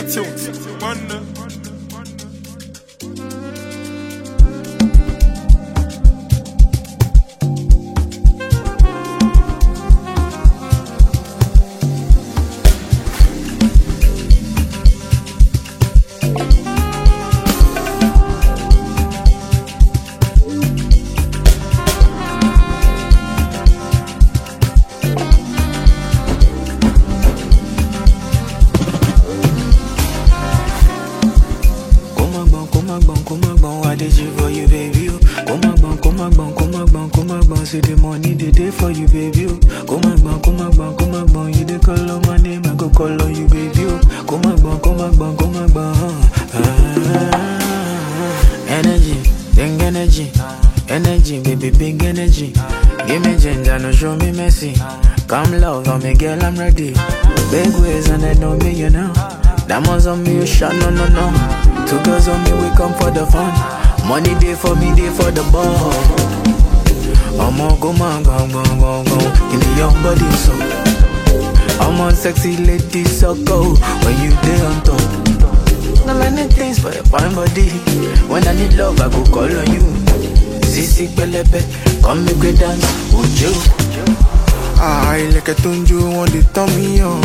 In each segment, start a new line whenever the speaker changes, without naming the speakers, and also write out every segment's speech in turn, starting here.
till wonder.
I did you for you, baby. Come on, see the money they day for you, baby. Come on, you dey call on my name, I go call on you, baby. Come on. Energy, big energy, baby, big energy. Give me ginger, no show me messy. Come love on me, girl, I'm ready. Big ways and I know me, you know. Diamonds on me, you shot, no. Two girls on me, we come for the fun. Money day for me, day for the ball. I'm on go, in the young body, so I'm on sexy lady, so go when you day on top. No many things for your fine body. When I need love, I go call on you. Sisi Pelepe, come make we dance, would you?
I like a tunju, want to turn me on.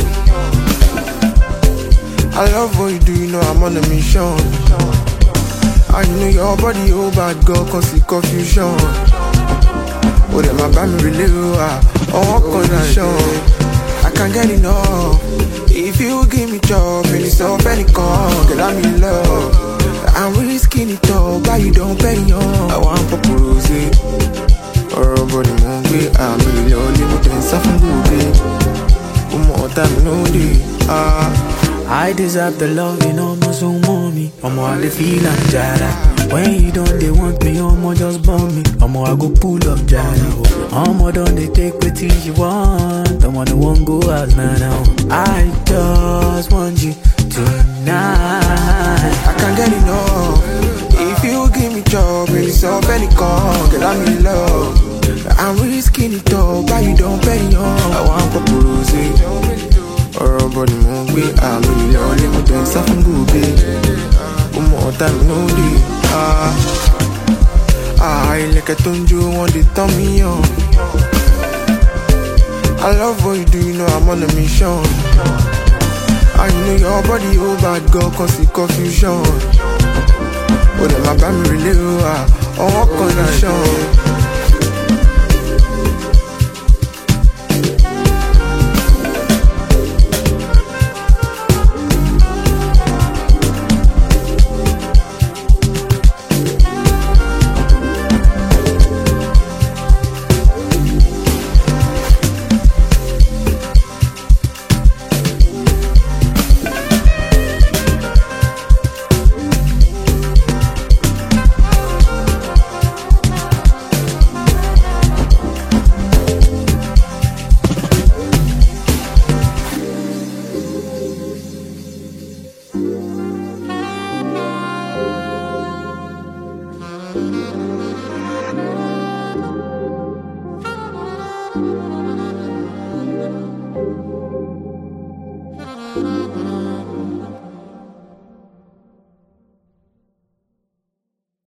I love what you do, you know I'm on a mission. I know your body, oh bad girl, cause it's confusion. Oh, then my band really on condition. I can't get enough. If you give me job, and it's all very con, girl, I'm in love. I'm risking it all, but you don't pay on. I want to propose it. Or body movie, I'm really only with them something good. One more time, no day.
I deserve the love, you know, no so mommy. I'm all the feel and jada. When you don't, they want me, just bomb me. I go pull up jada. Don't they take what you want. The one go as now. I just want you tonight.
I can't get enough. If you give me job, it's all very con, girl, I'm in love. I'm risking it all, but you don't pay on. I want to propose it. Or body movie, I'm really lonely, but then something good, baby. One more time, no day. I like a tunju, want to turn me on. I love what you do, you know I'm on a mission. I know your body, oh bad girl, cause it's confusion. Oh, then my band really on condition.